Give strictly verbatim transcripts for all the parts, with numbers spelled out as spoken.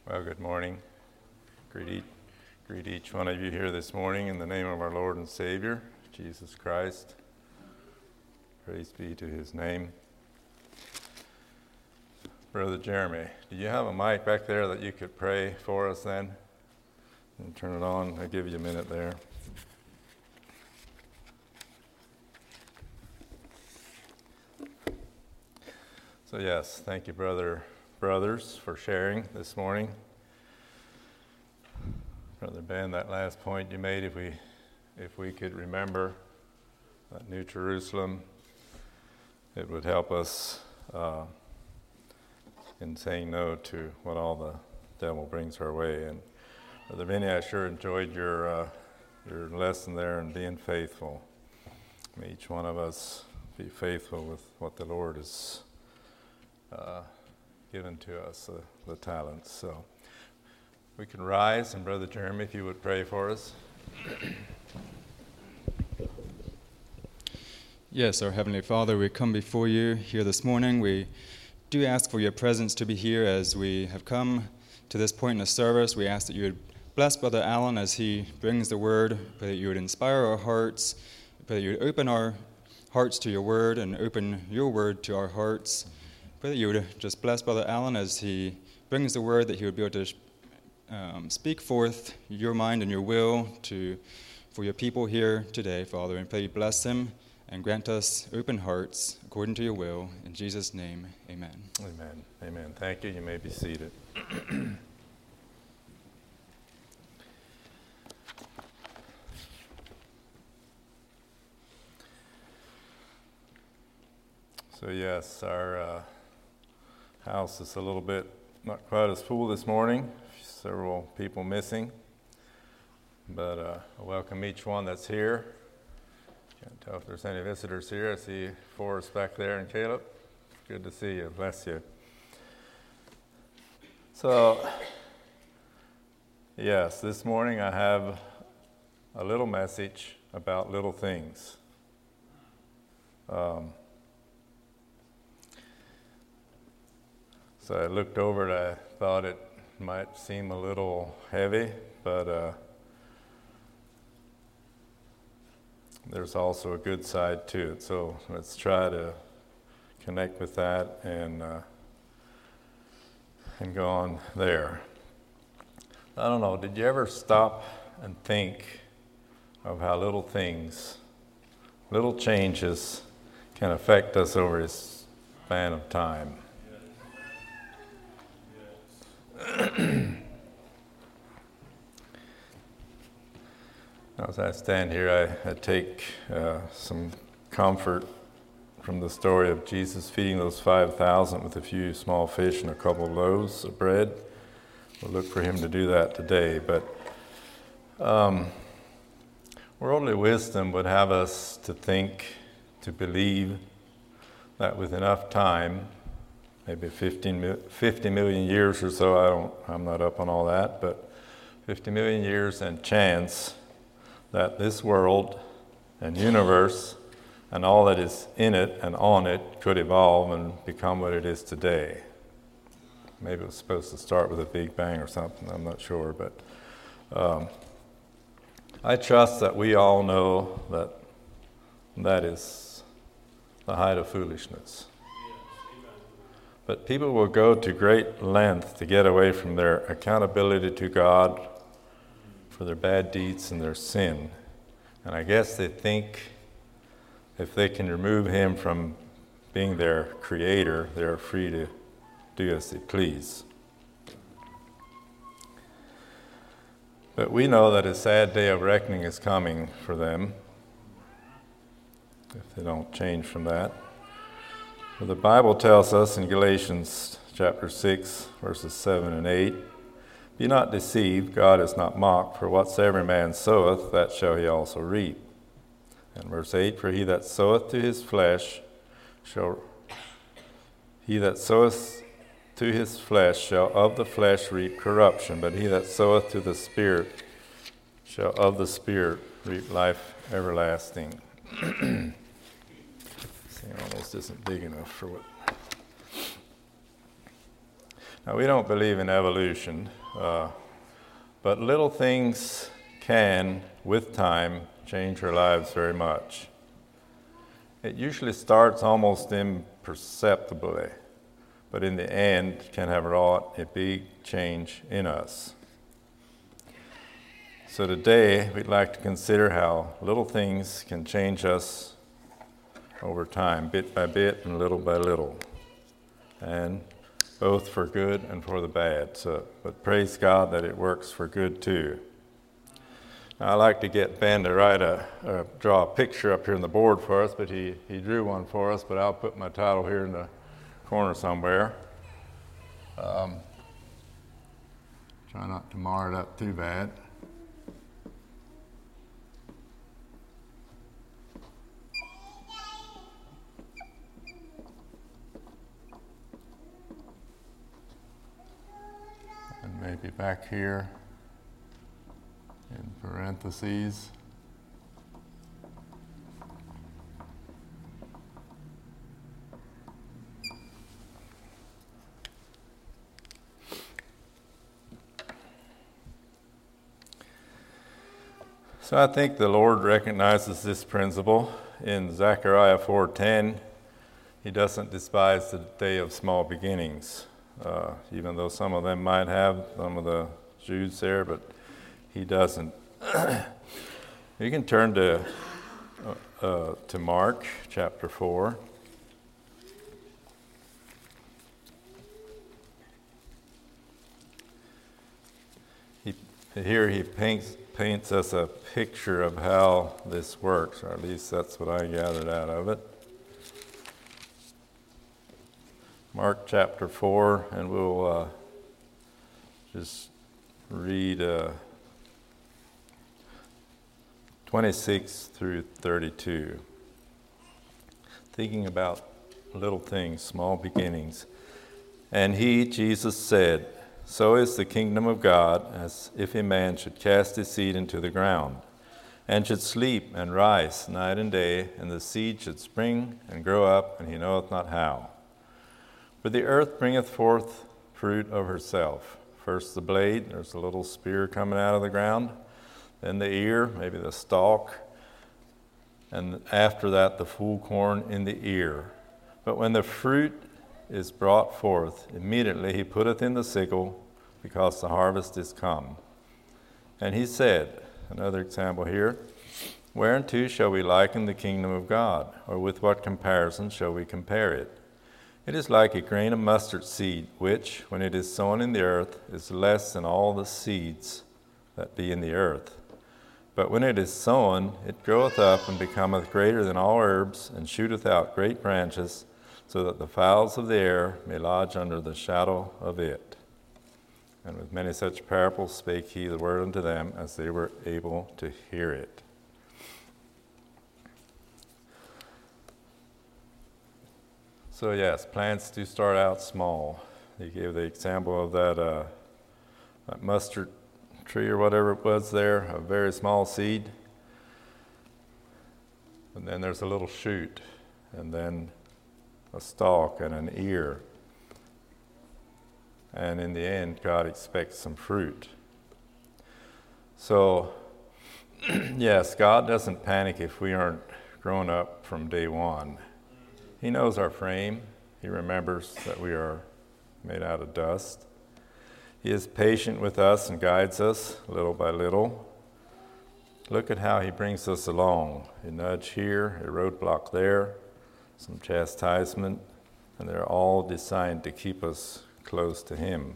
Well, good morning. Greet each, greet each one of you here this morning in the name of our Lord and Savior, Jesus Christ. Praise be to his name. Brother Jeremy, do you have a mic back there that you could pray for us then? And turn it on. I'll give you a minute there. So yes, thank you, brother, brothers, for sharing this morning. Brother Ben, that last point you made, if we, if we could remember that New Jerusalem, it would help us uh, in saying no to what all the devil brings our way. And Brother Vinny, I sure enjoyed your uh, your lesson there and being faithful. May each one of us be faithful with what the Lord is Uh, given to us, uh, the talents. So we can rise, and Brother Jeremy, if you would pray for us. Yes, our Heavenly Father, we come before you here this morning. We do ask for your presence to be here as we have come to this point in the service. We ask that you would bless Brother Allen as he brings the word, pray that you would inspire our hearts, pray that you would open our hearts to your word and open your word to our hearts. Pray that you would just bless Brother Allen as he brings the word, that he would be able to um, speak forth your mind and your will to for your people here today, Father. And pray you bless him and grant us open hearts according to your will. In Jesus' name, amen. Amen. Amen. Thank you. You may be seated. So yes, our uh, house is a little bit not quite as full this morning. Several people missing, but uh, I welcome each one that's here. Can't tell if there's any visitors here. I see Forrest back there and Caleb. Good to see you. Bless you. So, yes, this morning I have a little message about little things. Um, So I looked over it, I thought it might seem a little heavy, but uh, there's also a good side to it. So let's try to connect with that and uh, and go on there. I don't know, did you ever stop and think of how little things, little changes can affect us over a span of time? As I stand here, I, I take uh, some comfort from the story of Jesus feeding those five thousand with a few small fish and a couple of loaves of bread. We'll look for him to do that today. But um, worldly wisdom would have us to think, to believe that with enough time, maybe fifteen, fifty million years or so, I don't, I'm not up on all that, but fifty million years and chance that this world and universe and all that is in it and on it could evolve and become what it is today. Maybe it was supposed to start with a Big Bang or something, I'm not sure, but um, I trust that we all know that that is the height of foolishness. But people will go to great length to get away from their accountability to God for their bad deeds and their sin. And I guess they think if they can remove him from being their creator, they're free to do as they please. But we know that a sad day of reckoning is coming for them if they don't change from that. Well, the Bible tells us in Galatians chapter six, verses seven and eight, "Be not deceived, God is not mocked, for whatsoever man soweth, that shall he also reap." And verse eight, "For he that soweth to his flesh shall he that soweth to his flesh shall of the flesh reap corruption, but he that soweth to the Spirit shall of the Spirit reap life everlasting." Almost isn't big enough for what. Now, we don't believe in evolution, uh, but little things can, with time, change our lives very much. It usually starts almost imperceptibly, but in the end can have wrought a big change in us. So today, we'd like to consider how little things can change us over time, bit by bit and little by little, and both for good and for the bad. So, but praise God that it works for good too. Now, I like to get Ben to write a, or draw a picture up here on the board for us, but he, he drew one for us, but I'll put my title here in the corner somewhere. Um, try not to mar it up too bad. And maybe back here in parentheses. So I think the Lord recognizes this principle in Zechariah four ten. He doesn't despise the day of small beginnings, uh, even though some of them might have, some of the Jews there, but he doesn't. You can turn to uh, uh, to Mark chapter four. He, here he paints paints us a picture of how this works, or at least that's what I gathered out of it. Mark chapter four, and we'll uh, just read uh, twenty-six through thirty-two. Thinking about little things, small beginnings. And he, Jesus, said, "So is the kingdom of God, as if a man should cast his seed into the ground, and should sleep and rise night and day, and the seed should spring and grow up, and he knoweth not how. For the earth bringeth forth fruit of herself. First the blade," there's a little spear coming out of the ground, then the ear, maybe the stalk, and after that the full corn in the ear. But when the fruit is brought forth, immediately he putteth in the sickle, because the harvest is come. And he said," another example here, "Whereunto shall we liken the kingdom of God? Or with what comparison shall we compare it? It is like a grain of mustard seed, which, when it is sown in the earth, is less than all the seeds that be in the earth. But when it is sown, it groweth up and becometh greater than all herbs, and shooteth out great branches, so that the fowls of the air may lodge under the shadow of it. And with many such parables spake he the word unto them, as they were able to hear it." So yes, plants do start out small. He gave the example of that, uh, that mustard tree or whatever it was there, a very small seed. And then there's a little shoot, and then a stalk and an ear. And in the end, God expects some fruit. So, yes, God doesn't panic if we aren't grown up from day one. He knows our frame. He remembers that we are made out of dust. He is patient with us and guides us little by little. Look at how he brings us along. A nudge here, a roadblock there, some chastisement, and they're all designed to keep us close to him.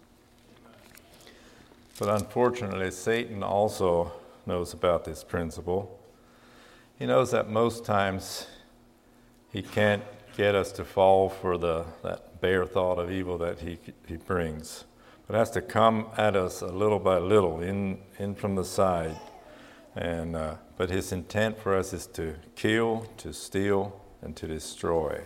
But unfortunately, Satan also knows about this principle. He knows that most times he can't get us to fall for the that bare thought of evil that he he brings. But it has to come at us a little by little, in, in from the side. And uh, but his intent for us is to kill, to steal, and to destroy.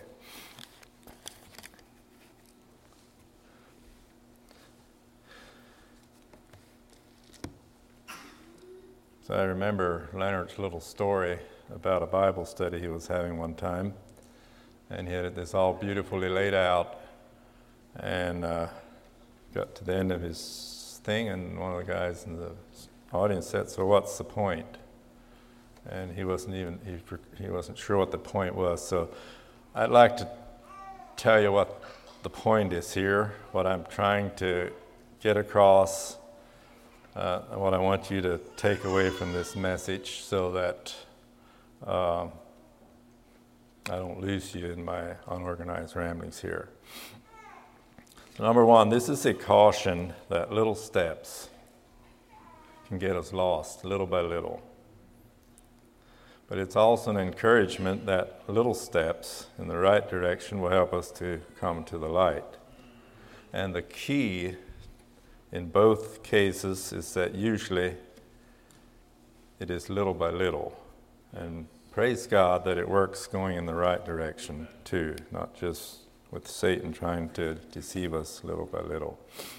So I remember Leonard's little story about a Bible study he was having one time. And he had this all beautifully laid out. And uh, got to the end of his thing, and one of the guys in the audience said, "So what's the point?" And he wasn't even he, he wasn't sure what the point was. So I'd like to tell you what the point is here, what I'm trying to get across, uh, what I want you to take away from this message, so that uh, I don't lose you in my unorganized ramblings here. So number one, this is a caution that little steps can get us lost little by little. But it's also an encouragement that little steps in the right direction will help us to come to the light. And the key in both cases is that usually it is little by little. And praise God that it works going in the right direction too, not just with Satan trying to deceive us little by little.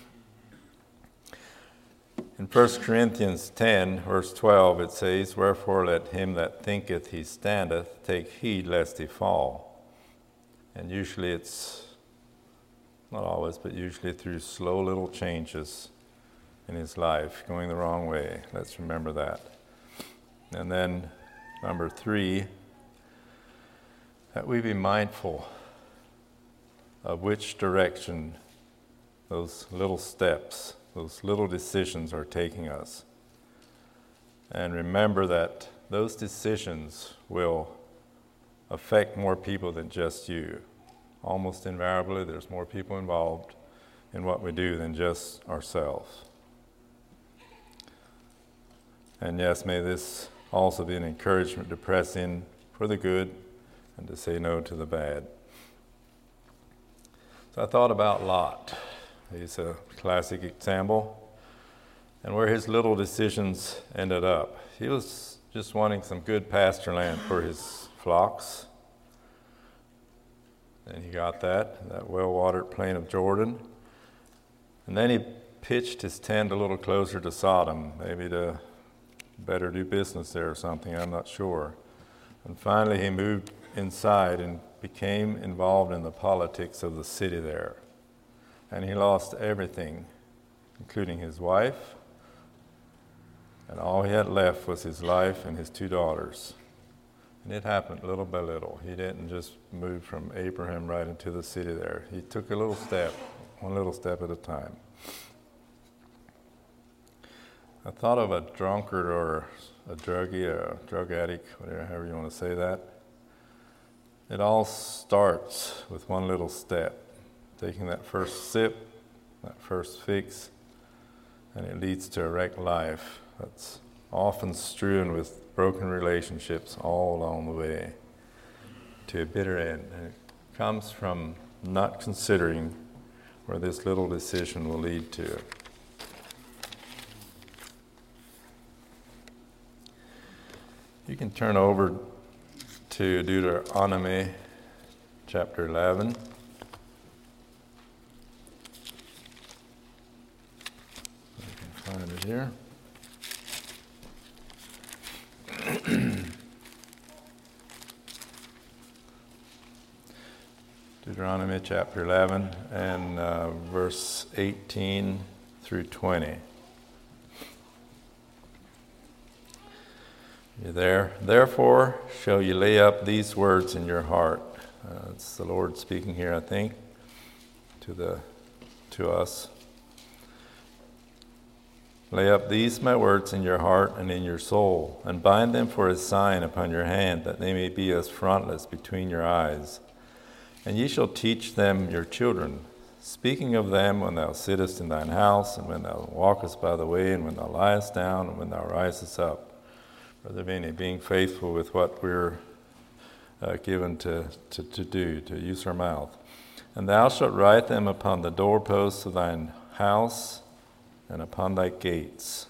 In First Corinthians ten, verse twelve, it says, "Wherefore let him that thinketh he standeth take heed lest he fall." And usually it's, not always, but usually through slow little changes in his life, going the wrong way. Let's remember that. And then number three, that we be mindful of which direction those little steps, those little decisions are taking us. And remember that those decisions will affect more people than just you. Almost invariably, there's more people involved in what we do than just ourselves. And yes, may this also be an encouragement to press in for the good and to say no to the bad. So I thought about Lot. He's a classic example, and where his little decisions ended up. He was just wanting some good pasture land for his flocks, and he got that, that well-watered plain of Jordan. And then he pitched his tent a little closer to Sodom, maybe to better do business there or something, I'm not sure. And finally he moved inside and became involved in the politics of the city there. And he lost everything, including his wife, and all he had left was his life and his two daughters. And it happened little by little. He didn't just move from Abraham right into the city there. He took a little step, one little step at a time. I thought of a drunkard or a druggie, or a drug addict, whatever, however you want to say that. It all starts with one little step, taking that first sip, that first fix, and it leads to a wrecked life that's often strewn with broken relationships all along the way to a bitter end. And it comes from not considering where this little decision will lead to. You can turn over to Deuteronomy chapter eleven. I can find it here. Deuteronomy chapter eleven and uh, verse eighteen through twenty. You there? Therefore shall you lay up these words in your heart. Uh, it's the Lord speaking here, I think, to the to us. Lay up these my words in your heart and in your soul, and bind them for a sign upon your hand, that they may be as frontlets between your eyes. And ye shall teach them your children, speaking of them when thou sittest in thine house, and when thou walkest by the way, and when thou liest down, and when thou risest up. Brother Vinny, being faithful with what we're uh, given to, to, to do, to use our mouth. And thou shalt write them upon the doorposts of thine house and upon thy gates.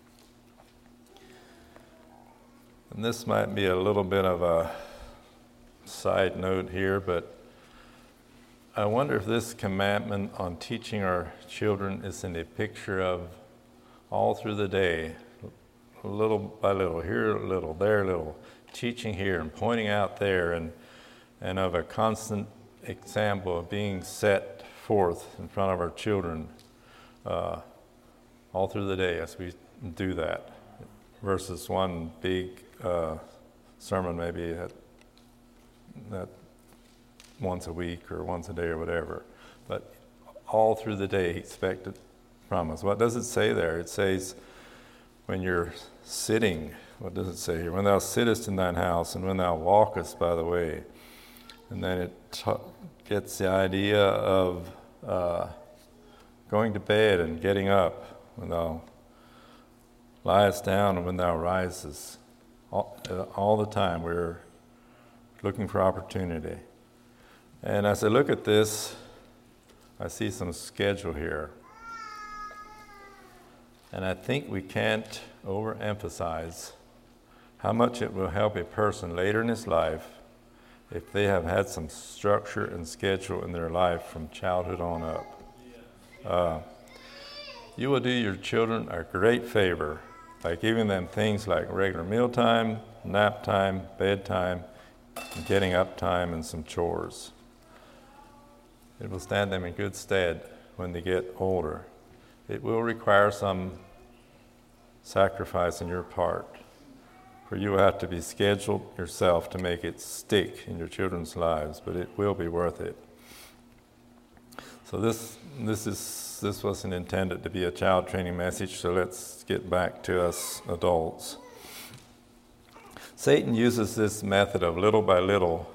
And this might be a little bit of a side note here, but I wonder if this commandment on teaching our children is in a picture of all through the day, little by little, here a little, there a little, teaching here and pointing out there, and and of a constant example of being set forth in front of our children uh, all through the day as we do that, versus one big uh, sermon maybe at, at once a week or once a day or whatever. But all through the day, expect it from us. What does it say there? It says, when you're sitting, what does it say here? When thou sittest in thine house, and when thou walkest by the way. And then it t- gets the idea of uh, going to bed and getting up, when thou liest down and when thou risest. All, uh, all the time we're looking for opportunity. And as I look at this, I see some schedule here. And I think we can't overemphasize how much it will help a person later in his life if they have had some structure and schedule in their life from childhood on up. Uh, you will do your children a great favor by giving them things like regular mealtime, nap time, bedtime, and getting up time, and some chores. It will stand them in good stead when they get older. It will require some sacrifice on your part, for you will have to be scheduled yourself to make it stick in your children's lives, but it will be worth it. So this this is this wasn't intended to be a child training message, so let's get back to us adults. Satan uses this method of little by little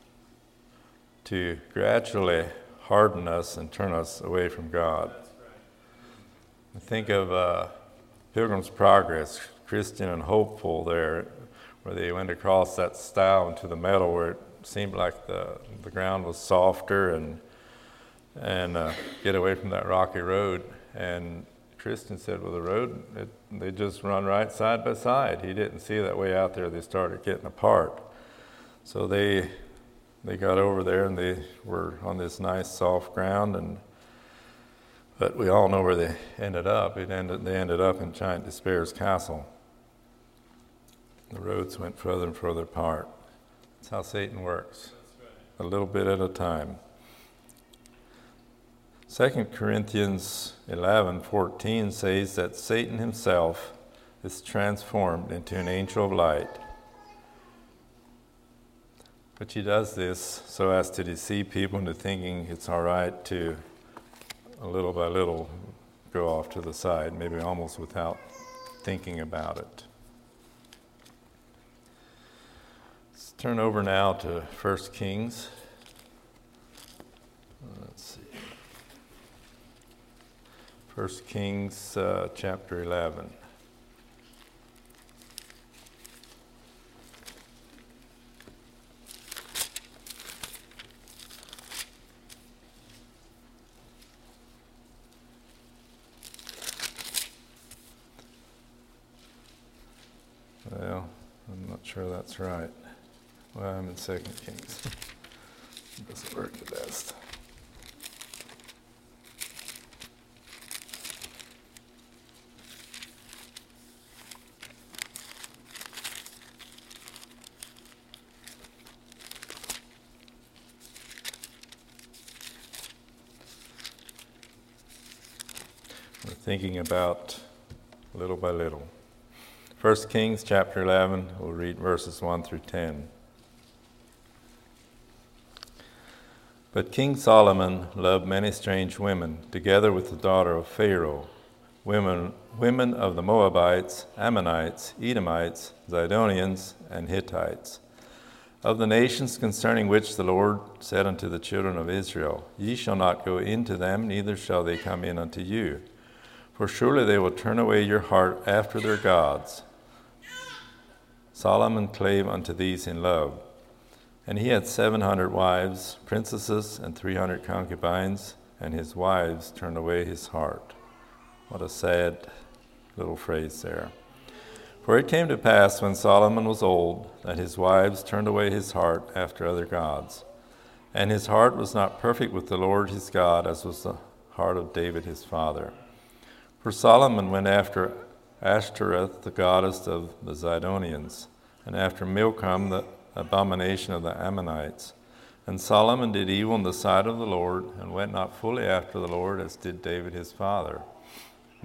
to gradually harden us and turn us away from God. Think of uh, Pilgrim's Progress, Christian and Hopeful there, where they went across that stile into the meadow where it seemed like the, the ground was softer, and and uh, get away from that rocky road. And Christian said, well, the road, it, they just run right side by side. He didn't see that way out there they started getting apart. So they they got over there and they were on this nice soft ground, and but we all know where they ended up. It ended, they ended up in Giant Despair's castle. The roads went further and further apart. That's how Satan works, a little bit at a time. Second Corinthians eleven fourteen says that Satan himself is transformed into an angel of light. But he does this so as to deceive people into thinking it's all right to, a little by little, go off to the side, maybe almost without thinking about it. Let's turn over now to First Kings. Let's see. First Kings uh, chapter eleven. Well, I'm not sure that's right. Well, I'm in Second Kings. It doesn't work the best. We're thinking about little by little. First Kings chapter eleven, we'll read verses one through ten. But King Solomon loved many strange women, together with the daughter of Pharaoh, women, women of the Moabites, Ammonites, Edomites, Zidonians, and Hittites, of the nations concerning which the Lord said unto the children of Israel, Ye shall not go into them, neither shall they come in unto you. For surely they will turn away your heart after their gods. Solomon clave unto these in love. And he had seven hundred wives, princesses, and three hundred concubines, and his wives turned away his heart. What a sad little phrase there. For it came to pass when Solomon was old, that his wives turned away his heart after other gods. And his heart was not perfect with the Lord his God, as was the heart of David his father. For Solomon went after Ashtoreth, the goddess of the Zidonians, and after Milcom, the abomination of the Ammonites. And Solomon did evil in the sight of the Lord, and went not fully after the Lord, as did David his father.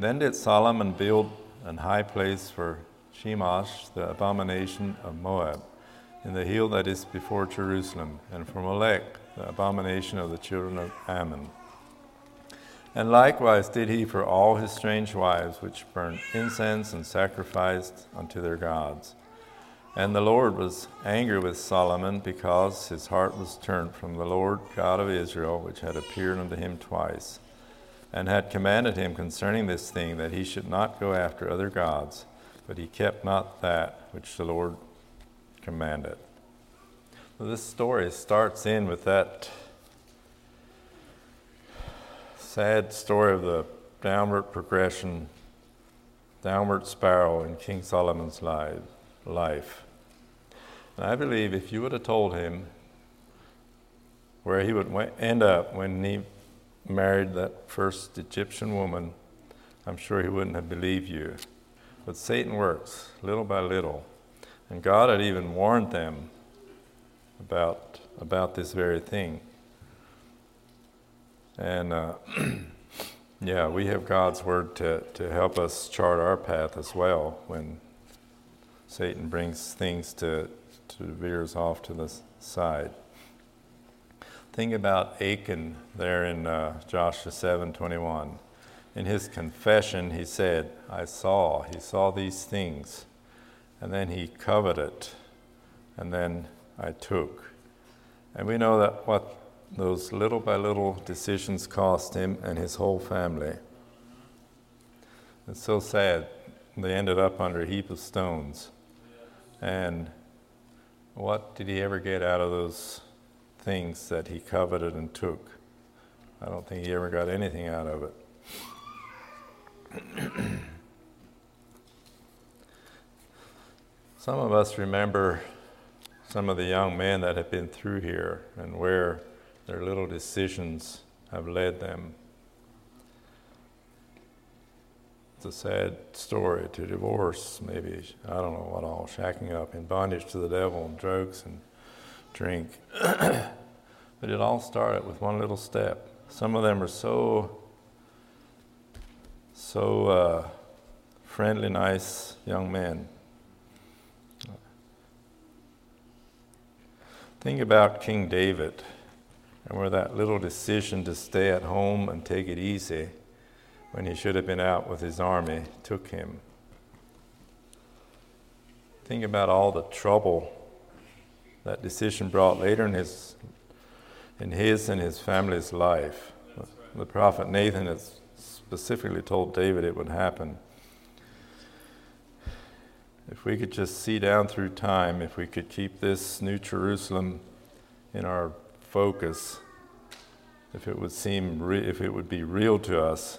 Then did Solomon build an high place for Chemosh, the abomination of Moab, in the hill that is before Jerusalem, and for Molech, the abomination of the children of Ammon. And likewise did he for all his strange wives, which burned incense and sacrificed unto their gods. And the Lord was angry with Solomon, because his heart was turned from the Lord God of Israel, which had appeared unto him twice, and had commanded him concerning this thing, that he should not go after other gods, but he kept not that which the Lord commanded. So this story starts in with that sad story of the downward progression, downward spiral in King Solomon's life. And I believe if you would have told him where he would end up when he married that first Egyptian woman, I'm sure he wouldn't have believed you. But Satan works little by little. And God had even warned them about, about this very thing. And uh, yeah, we have God's word to, to help us chart our path as well when Satan brings things to, to veers off to the side. Think about Achan there in uh, Joshua seven twenty-one. In his confession, he said, I saw, he saw these things, and then he coveted, and then I took. And we know that what those little by little decisions cost him and his whole family. It's so sad. They ended up under a heap of stones. And what did he ever get out of those things that he coveted and took? I don't think he ever got anything out of it. Some of us remember some of the young men that have been through here and where their little decisions have led them. It's a sad story, to divorce, maybe, I don't know what all, shacking up, in bondage to the devil, and drugs and drink. But it all started with one little step. Some of them are so, so uh, friendly, nice young men. Think about King David, and where that little decision to stay at home and take it easy when he should have been out with his army took him. Think about all the trouble that decision brought later in his in his and his family's life. The prophet Nathan has specifically told David it would happen. If we could just see down through time, if we could keep this New Jerusalem in our focus, if it would seem, re- if it would be real to us,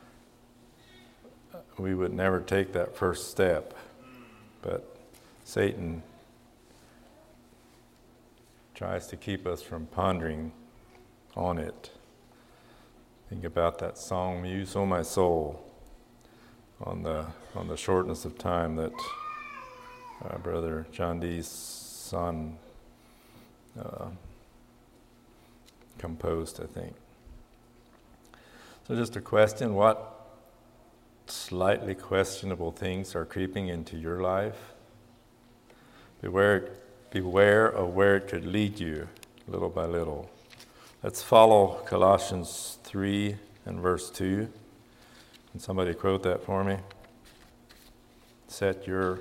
we would never take that first step. But Satan tries to keep us from pondering on it. Think about that song, "Muse, O my soul," on the on the shortness of time that uh, Brother John Dee's son uh, composed, I think. So just a question, what slightly questionable things are creeping into your life? Beware, beware of where it could lead you, little by little. Let's follow Colossians three and verse two. Can somebody quote that for me? Set your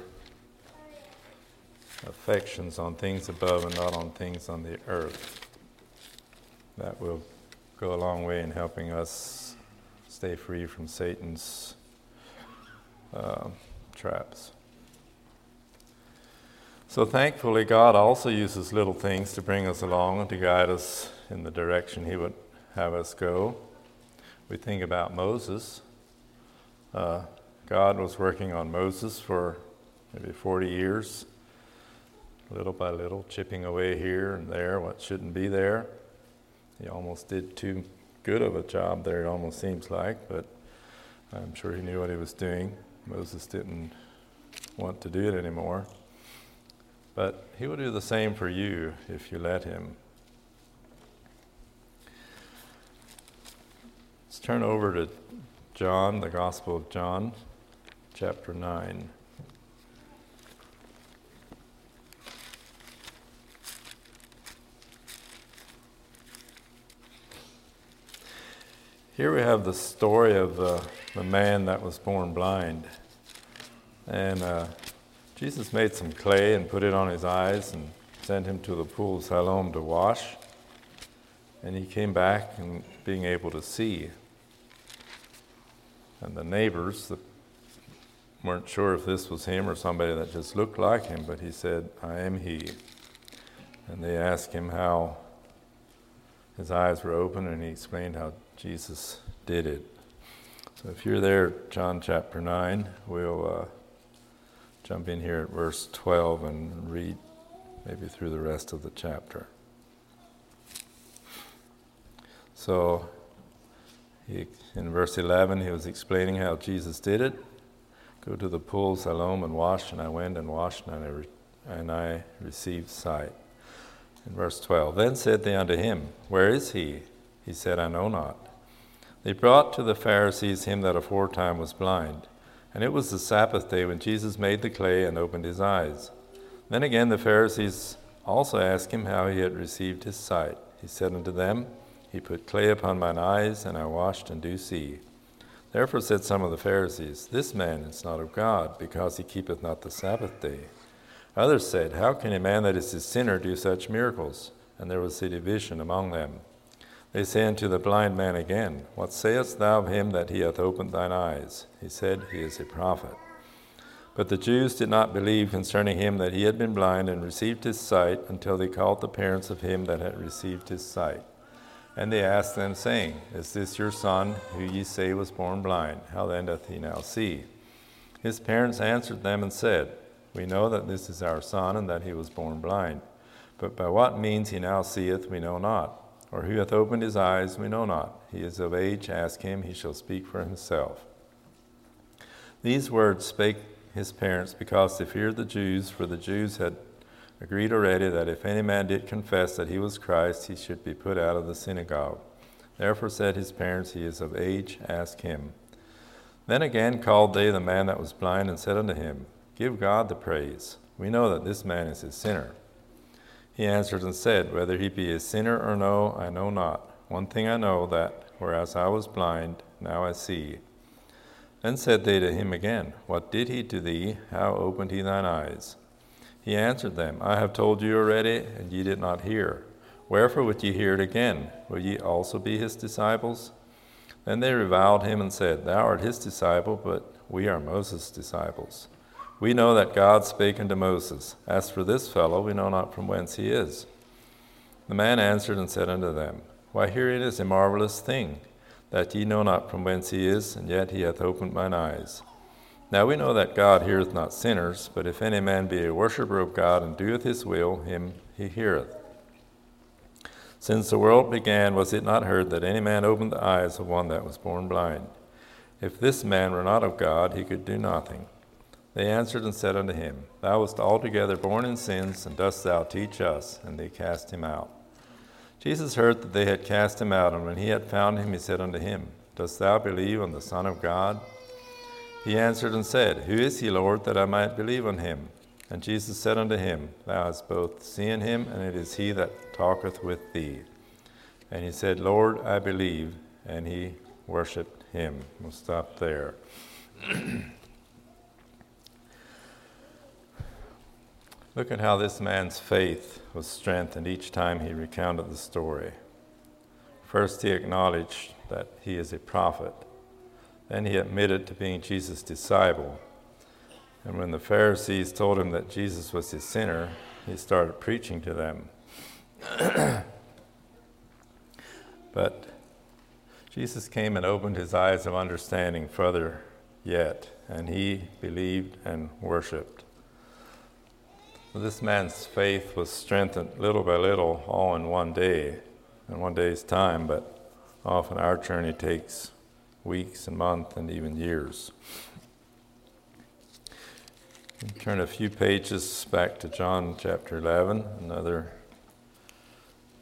affections on things above and not on things on the earth. That will go a long way in helping us stay free from Satan's uh, traps. So thankfully, God also uses little things to bring us along and to guide us in the direction He would have us go. We think about Moses. Uh, God was working on Moses for maybe forty years, little by little, chipping away here and there, what shouldn't be there. He almost did too good of a job there, it almost seems like, but I'm sure he knew what he was doing. Moses didn't want to do it anymore. But he will do the same for you if you let him. Let's turn over to John, the Gospel of John, chapter nine. Here we have the story of uh, the man that was born blind. And uh, Jesus made some clay and put it on his eyes and sent him to the pool of Siloam to wash. And he came back and being able to see. And the neighbors that weren't sure if this was him or somebody that just looked like him, but he said, "I am he." And they asked him how his eyes were open, and he explained how Jesus did it. So if you're there, John chapter nine, we'll uh, jump in here at verse twelve and read maybe through the rest of the chapter. So he, in verse eleven, he was explaining how Jesus did it. Go to the pool of Siloam and wash, and I went and washed, and I, re- and I received sight. In verse twelve, then said they unto him, Where is he? He said, I know not. They brought to the Pharisees him that aforetime was blind. And it was the Sabbath day when Jesus made the clay and opened his eyes. Then again the Pharisees also asked him how he had received his sight. He said unto them, He put clay upon mine eyes, and I washed and do see. Therefore said some of the Pharisees, This man is not of God, because he keepeth not the Sabbath day. Others said, How can a man that is a sinner do such miracles? And there was a division among them. They say unto the blind man again, What sayest thou of him that he hath opened thine eyes? He said, He is a prophet. But the Jews did not believe concerning him that he had been blind and received his sight, until they called the parents of him that had received his sight. And they asked them, saying, Is this your son, who ye say was born blind? How then doth he now see? His parents answered them and said, We know that this is our son, and that he was born blind. But by what means he now seeth, we know not. Or who hath opened his eyes, we know not. He is of age, ask him, he shall speak for himself. These words spake his parents, because they feared the Jews, for the Jews had agreed already that if any man did confess that he was Christ, he should be put out of the synagogue. Therefore said his parents, He is of age, ask him. Then again called they the man that was blind, and said unto him, Give God the praise. We know that this man is a sinner. He answered and said, Whether he be a sinner or no, I know not. One thing I know, that, whereas I was blind, now I see. Then said they to him again, What did he to thee? How opened he thine eyes? He answered them, I have told you already, and ye did not hear. Wherefore would ye hear it again? Will ye also be his disciples? Then they reviled him and said, Thou art his disciple, but we are Moses' disciples. We know that God spake unto Moses. As for this fellow, we know not from whence he is. The man answered and said unto them, Why, herein is a marvelous thing, that ye know not from whence he is, and yet he hath opened mine eyes. Now we know that God heareth not sinners, but if any man be a worshipper of God, and doeth his will, him he heareth. Since the world began, was it not heard that any man opened the eyes of one that was born blind? If this man were not of God, he could do nothing. They answered and said unto him, Thou wast altogether born in sins, and dost thou teach us? And they cast him out. Jesus heard that they had cast him out, and when he had found him, he said unto him, Dost thou believe on the Son of God? He answered and said, Who is he, Lord, that I might believe on him? And Jesus said unto him, Thou hast both seen him, and it is he that talketh with thee. And he said, Lord, I believe. And he worshipped him. We'll stop there. Look at how this man's faith was strengthened each time he recounted the story. First, he acknowledged that he is a prophet. Then he admitted to being Jesus' disciple. And when the Pharisees told him that Jesus was a sinner, he started preaching to them. But Jesus came and opened his eyes of understanding further yet, and he believed and worshiped. This man's faith was strengthened little by little, all in one day, in one day's time, but often our journey takes weeks and months and even years. Turn a few pages back to John chapter eleven, another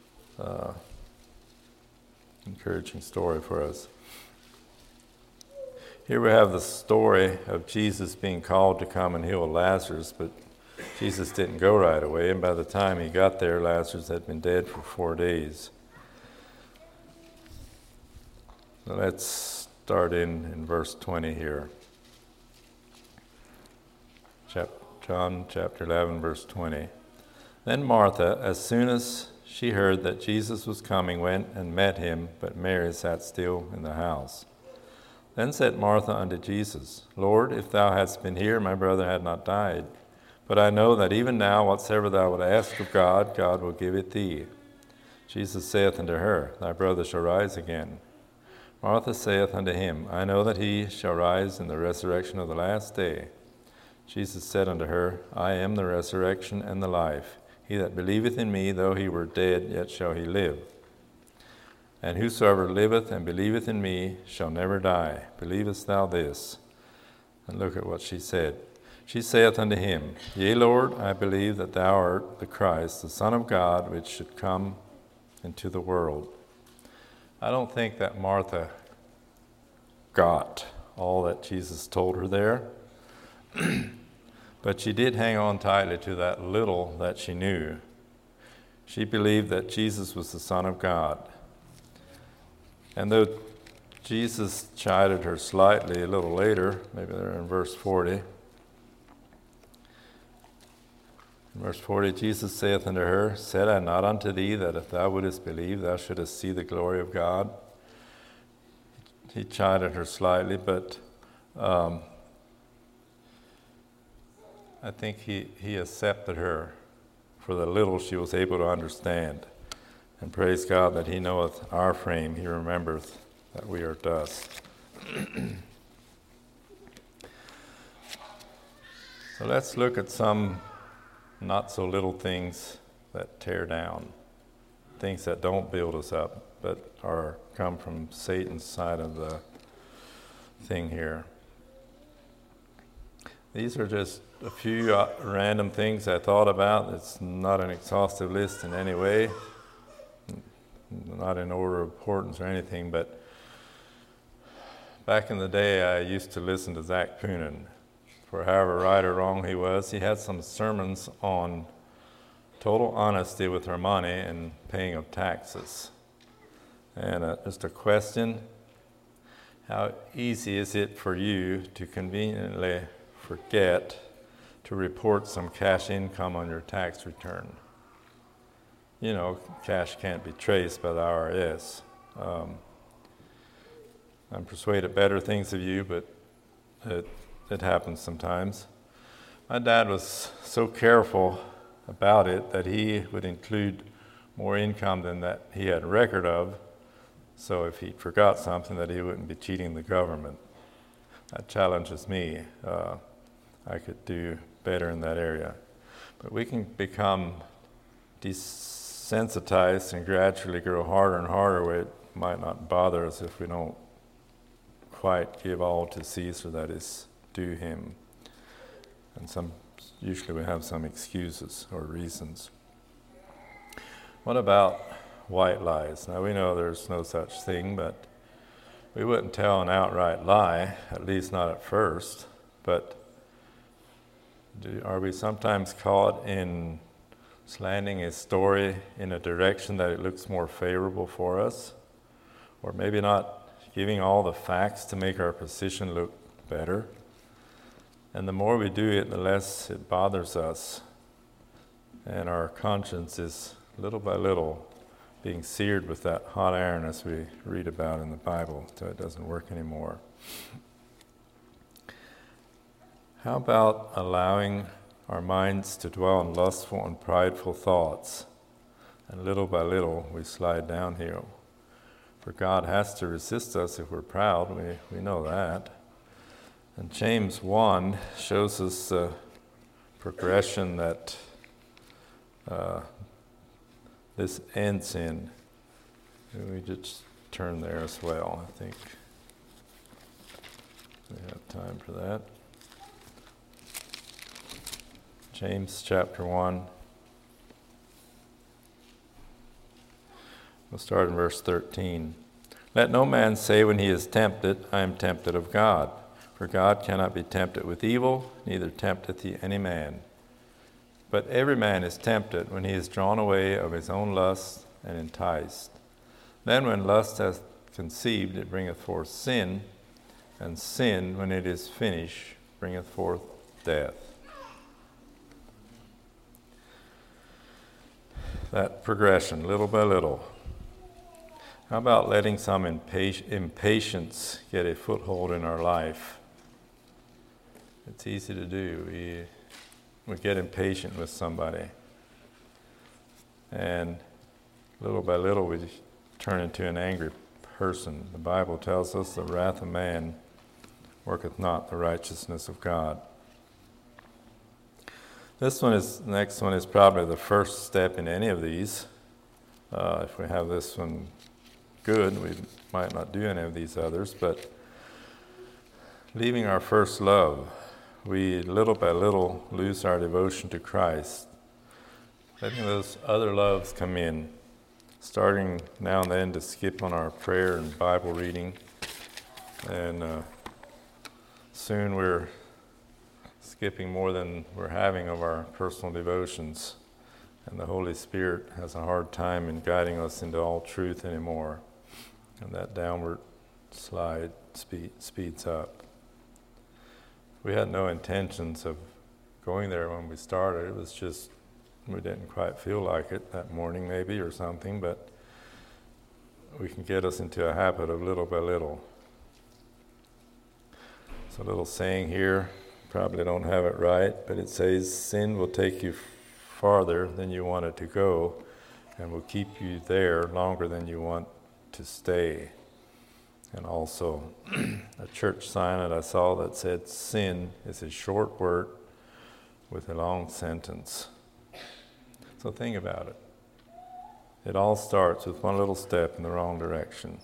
uh, encouraging story for us. Here we have the story of Jesus being called to come and heal Lazarus, but Jesus didn't go right away, and by the time he got there, Lazarus had been dead for four days. So let's start in, in verse twenty here. John chapter eleven, verse twenty. Then Martha, as soon as she heard that Jesus was coming, went and met him, but Mary sat still in the house. Then said Martha unto Jesus, Lord, if thou hadst been here, my brother had not died. But I know that even now whatsoever thou wilt ask of God, God will give it thee. Jesus saith unto her, Thy brother shall rise again. Martha saith unto him, I know that he shall rise in the resurrection of the last day. Jesus said unto her, I am the resurrection and the life. He that believeth in me, though he were dead, yet shall he live. And whosoever liveth and believeth in me shall never die. Believest thou this? And look at what she said. She saith unto him, Yea, Lord, I believe that thou art the Christ, the Son of God, which should come into the world. I don't think that Martha got all that Jesus told her there, but she did hang on tightly to that little that she knew. She believed that Jesus was the Son of God. And though Jesus chided her slightly a little later, maybe there in verse forty, in verse forty, Jesus saith unto her, Said I not unto thee that if thou wouldest believe, thou shouldest see the glory of God? He chided her slightly, but um, I think he, he accepted her for the little she was able to understand. And praise God that he knoweth our frame, he remembereth that we are dust. So let's look at some not so little things that tear down, things that don't build us up, but are come from Satan's side of the thing here. These are just a few uh, random things I thought about. It's not an exhaustive list in any way, not in order of importance or anything, but back in the day I used to listen to Zach Poonen. For however right or wrong he was, he had some sermons on total honesty with our money and paying of taxes. And uh, just a question, how easy is it for you to conveniently forget to report some cash income on your tax return? You know, cash can't be traced by the I R S. Um, I'm persuaded better things of you, but it, it happens sometimes. My dad was so careful about it that he would include more income than that he had record of, so if he forgot something, that he wouldn't be cheating the government. That challenges me. Uh, I could do better in that area. But we can become desensitized and gradually grow harder and harder where it might not bother us if we don't quite give all to Caesar that is due him. And some usually we have some excuses or reasons. What about white lies? Now we know there's no such thing, but we wouldn't tell an outright lie, at least not at first, but do, are we sometimes caught in slanting a story in a direction that it looks more favorable for us? Or maybe not giving all the facts to make our position look better? And the more we do it, the less it bothers us. And our conscience is, little by little, being seared with that hot iron as we read about in the Bible, so it doesn't work anymore. How about allowing our minds to dwell on lustful and prideful thoughts? And little by little, we slide downhill. For God has to resist us if we're proud, we, we know that. And James one shows us a progression that uh, this ends in. We just turn there as well, I think. We have time for that. James chapter one. We'll start in verse thirteen. Let no man say when he is tempted, I am tempted of God. For God cannot be tempted with evil, neither tempteth he any man. But every man is tempted when he is drawn away of his own lust and enticed. Then when lust hath conceived, it bringeth forth sin, and sin, when it is finished, bringeth forth death. That progression, little by little. How about letting some impa- impatience get a foothold in our life? It's easy to do. We, we get impatient with somebody. And little by little we turn into an angry person. The Bible tells us the wrath of man worketh not the righteousness of God. This one is, the next one is probably the first step in any of these. Uh, if we have this one good, we might not do any of these others, but leaving our first love, we little by little lose our devotion to Christ. Letting those other loves come in, starting now and then to skip on our prayer and Bible reading, and uh, soon we're skipping more than we're having of our personal devotions, and the Holy Spirit has a hard time in guiding us into all truth anymore, and that downward slide speed, speeds up. We had no intentions of going there when we started. It was just we didn't quite feel like it that morning maybe or something, but we can get us into a habit of little by little. It's a little saying here, probably don't have it right, but it says, sin will take you farther than you want it to go and will keep you there longer than you want to stay. And also a church sign that I saw that said, sin is a short word with a long sentence. So think about it. It all starts with one little step in the wrong direction.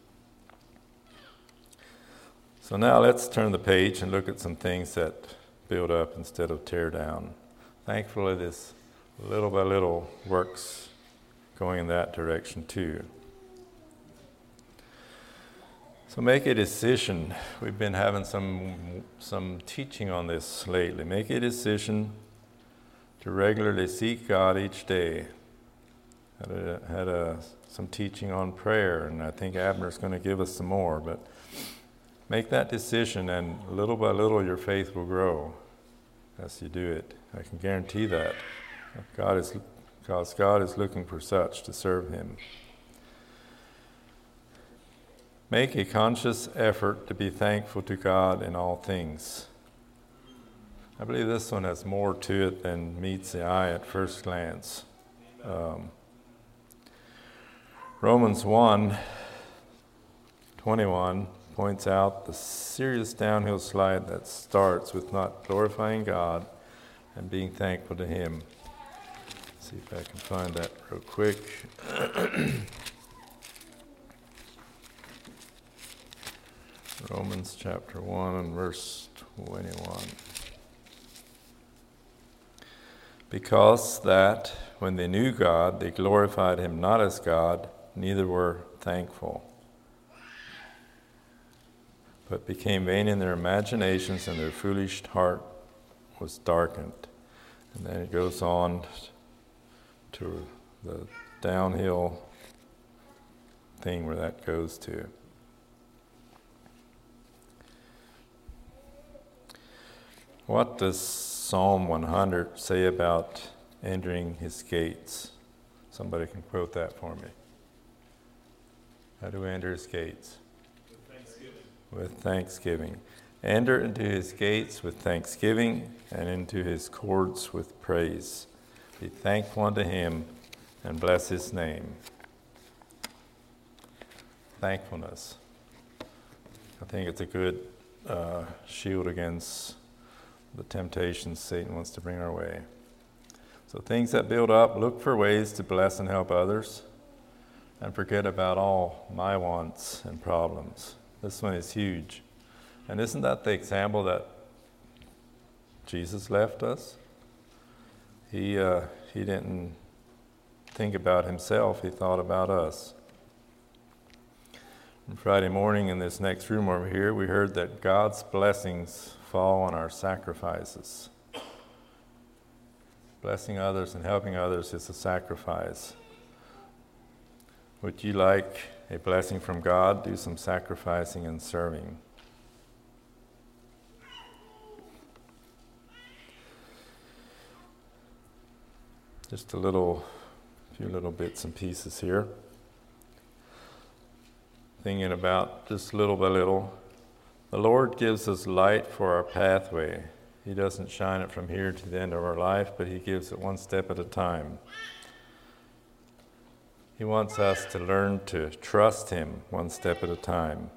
So now let's turn the page and look at some things that build up instead of tear down. Thankfully, this little by little works going in that direction too. So make a decision. We've been having some some teaching on this lately. Make a decision to regularly seek God each day. Had a, had a, some teaching on prayer, and I think Abner's going to give us some more. But make that decision, and little by little your faith will grow as you do it. I can guarantee that. God is, because God is looking for such to serve Him. Make a conscious effort to be thankful to God in all things. I believe this one has more to it than meets the eye at first glance. Um, Romans one twenty-one points out the serious downhill slide that starts with not glorifying God and being thankful to Him. Let's see if I can find that real quick. Romans chapter one and verse twenty-one. Because that when they knew God, they glorified Him not as God, neither were thankful, but became vain in their imaginations, and their foolish heart was darkened. And then it goes on to the downhill thing where that goes to. What does Psalm one hundred say about entering His gates? Somebody can quote that for me. How do we enter His gates? With thanksgiving. With thanksgiving. Enter into His gates with thanksgiving and into His courts with praise. Be thankful unto Him and bless His name. Thankfulness. I think it's a good uh, shield against the temptations Satan wants to bring our way. So things that build up, look for ways to bless and help others, and forget about all my wants and problems. This one is huge. And isn't that the example that Jesus left us? He, uh, he didn't think about Himself, He thought about us. And Friday morning in this next room over here, we heard that God's blessings fall on our sacrifices. Blessing others and helping others is a sacrifice. Would you like a blessing from God? Do some sacrificing and serving. Just a little, few little bits and pieces here. Thinking about just little by little. The Lord gives us light for our pathway. He doesn't shine it from here to the end of our life, but He gives it one step at a time. He wants us to learn to trust Him one step at a time.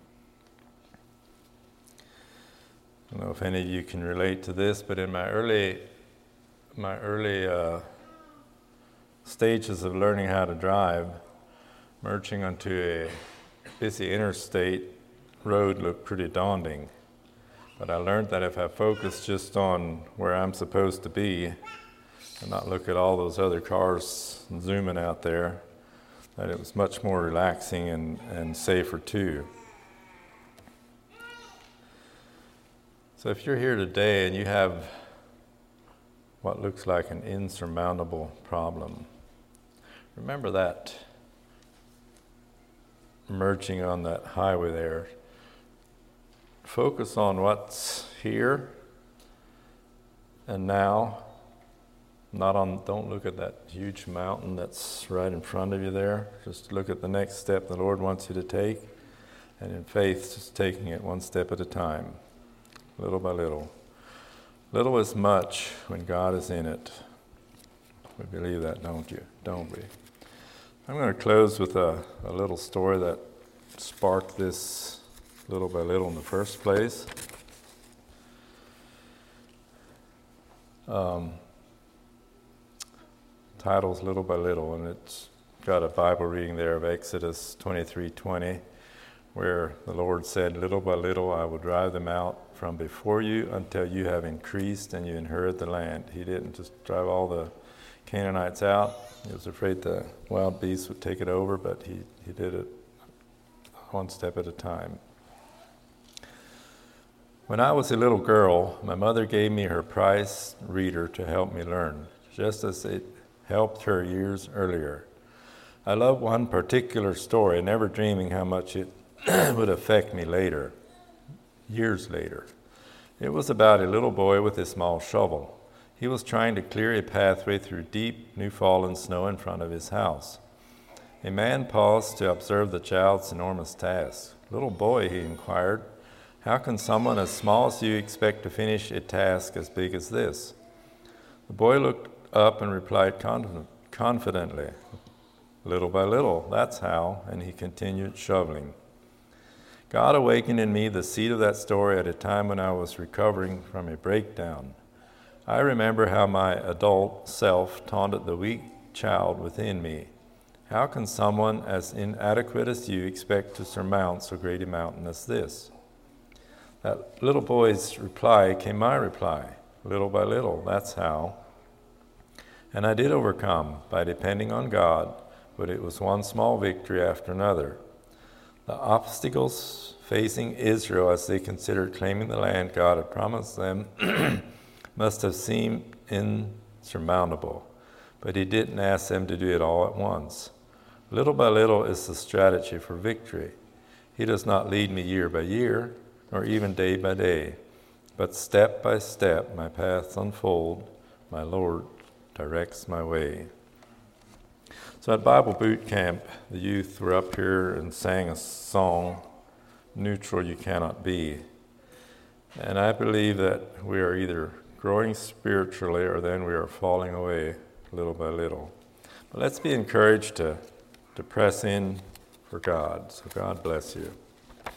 I don't know if any of you can relate to this, but in my early, my early uh, stages of learning how to drive, merging onto a busy interstate road looked pretty daunting. But I learned that if I focus just on where I'm supposed to be and not look at all those other cars zooming out there, that it was much more relaxing and, and safer too. So if you're here today and you have what looks like an insurmountable problem, remember that merging on that highway there. Focus on what's here and now. Not on, don't look at that huge mountain that's right in front of you there. Just look at the next step the Lord wants you to take. And in faith, just taking it one step at a time, little by little. Little is much when God is in it. We believe that, don't you? Don't we? I'm going to close with a, a little story that sparked this little by little in the first place. Um, title's Little by Little, and it's got a Bible reading there of Exodus twenty-three twenty, where the Lord said, "Little by little I will drive them out from before you until you have increased and you inherit the land." He didn't just drive all the Canaanites out. He was afraid the wild beasts would take it over, but he, he did it one step at a time. When I was a little girl, my mother gave me her prize reader to help me learn, just as it helped her years earlier. I loved one particular story, never dreaming how much it would affect me later, years later. It was about a little boy with a small shovel. He was trying to clear a pathway through deep, new-fallen snow in front of his house. A man paused to observe the child's enormous task. "Little boy," he inquired, "how can someone as small as you expect to finish a task as big as this?" The boy looked up and replied confident, confidently, "Little by little, that's how," and he continued shoveling. God awakened in me the seed of that story at a time when I was recovering from a breakdown. I remember how my adult self taunted the weak child within me. How can someone as inadequate as you expect to surmount so great a mountain as this? That little boy's reply came my reply. Little by little, that's how. And I did overcome by depending on God, but it was one small victory after another. The obstacles facing Israel as they considered claiming the land God had promised them must have seemed insurmountable, but He didn't ask them to do it all at once. Little by little is the strategy for victory. He does not lead me year by year, nor even day by day, but step by step my paths unfold, my Lord directs my way. So at Bible Boot Camp, the youth were up here and sang a song, "Neutral You Cannot Be." And I believe that we are either growing spiritually or then we are falling away little by little. But let's be encouraged to, to press in for God. So God bless you.